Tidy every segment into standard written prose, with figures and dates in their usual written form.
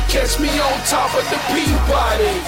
catch me on top of the Peabody.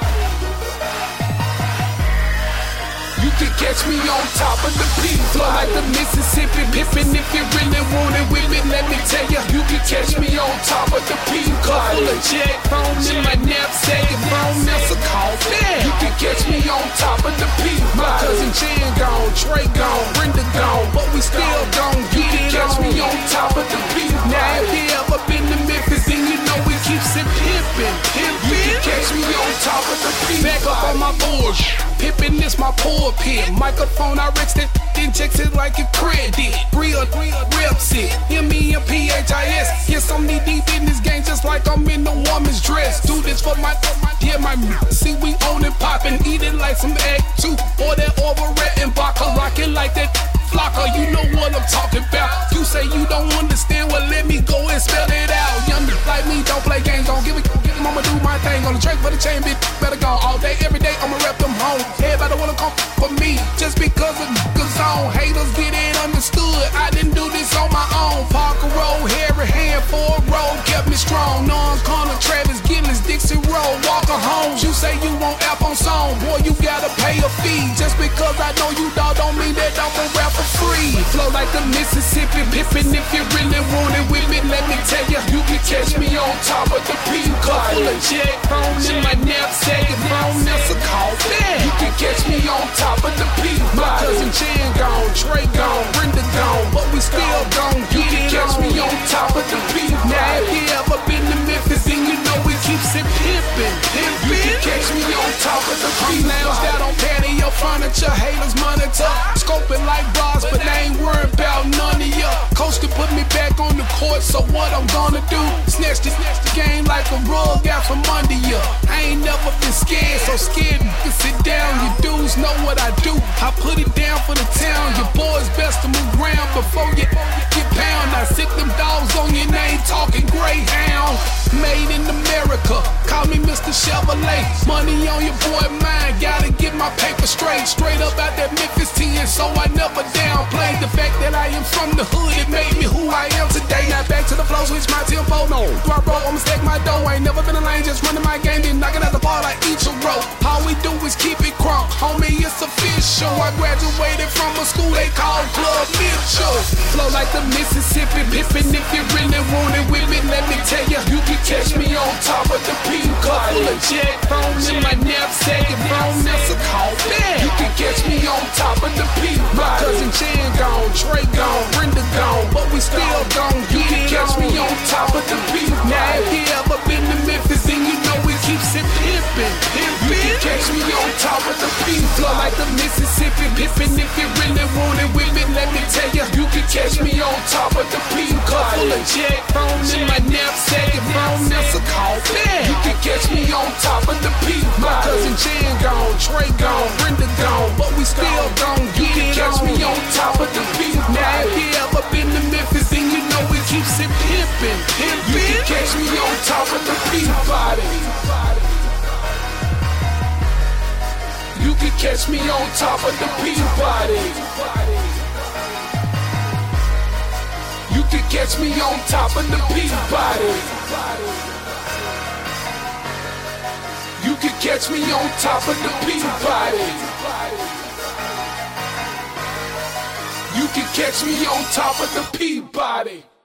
You can catch me on top of the Peabody. Flow like the Mississippi, pippin'. If you really want it with me, let me tell you. You can catch me on top of the Peabody. Cup full of Jack, phone in my knapsack, and phone that's a coffee. You can catch me on top of the Peabody. My cousin Jan gone, Trey gone, Brenda gone, but we still gon' get it on. You can catch me on top of the Peabody. Now if you ever been to Memphis, then you know we keep it pimpin'. You can catch me on top of the Peabody. Back up on my board. Pippin', this my pulpit. Microphone, I rips it, then checks it like a credit. Real rips it. MEMPHIS. Yes, I'm knee deep in this game, just like I'm in a woman's dress. Do this for my see we own and poppin', eat it like some egg too, or that overret and vodka, rock it like that flocker. You know what I'm talking about. You say you don't understand, well let me go and spell it out. Young like me, don't play games, don't give it. I'ma do my thing on the track for the chain, bitch. Better go all day, every day. I'ma rep them home. Everybody wanna come for me just because of the zone. Haters get it understood. I didn't do this on my own. Parker Road, Harry Hand for a road kept me strong. Non-corner, Travis Gillis, Dixie Road, Walker Holmes. You say you want app on song, boy, you gotta pay a fee. Just because I know you dog don't mean that I'm gon' rap for free. Flow like the Mississippi, pippin'. If you really want it with me, let me tell you, you can catch me on top of the Peabody. Full of Jack, phone in my knapsack, and phone that's a coffee. You can catch me on top of the Peabody. My cousin Jan gone, Trey gone, Brenda gone, but we still gon' get it on. You can catch me on top of the Peabody. Now if you ever been to Memphis, then you know we keep it pimpin'. You can catch me on top of the Peabody. Lounge out on patio furniture, haters monitor, scoping like bras, but they ain't worried about none of ya. Coach can put me back on the court, so what I'm gonna do? Snatch the game like a rug out from under ya. I ain't never been scared, so scared to sit down. You dudes know what I do. I put it down for the town. Your boys best to move ground before you get pound. I sick them dogs on your name, talking Greyhound. Made in America, call me Mr. Chevrolet. Money on your boy mind, gotta get my paper straight. Straight up out that Memphis 10, so I never downplay the fact that I am from the hood. It made me who I am today. Now back to the flow, switch my tempo. No, do I roll? I'ma stack my dough. I ain't never been a lane, just running my game, then knocking out the ball like each a row. All we do is keep it crunk, homie, it's official. I graduated from a school they call Club Mitchell. Flow like the Mississippi, pippin'. If you really want it with me, let me tell you, you can catch me on top of the Peabody. Cup full of Jack, phone in my knapsack, and phone that's a coffee. You can catch me on top of the Peabody. My cousin Jan gone, Trey gone, Brenda gone, but we still gon' get it on. You can catch me on top of the Peabody. Now if you ever been to Memphis, then you know we keep it pimpin'. You can catch me on top of the Peabody. Flow like the Mississippi, pippin'. If you really want it with me, let me tell you, you can catch me on top of the Peabody. Cup full of Jack, phone in my knapsack, and phone that's a coffee. You can catch me on top of the Peabody. My cousin Jan gone, Trey gone, Brenda gone, but we still gon' get it on. You can catch me on top of the Peabody. Now if you ever been to Memphis, then you know we keep it pimpin'. You can catch me on top of the Peabody. You can catch me on top of the Peabody. You can catch me on top of the Peabody. You can catch me on top of the Peabody. You can catch me on top of the Peabody.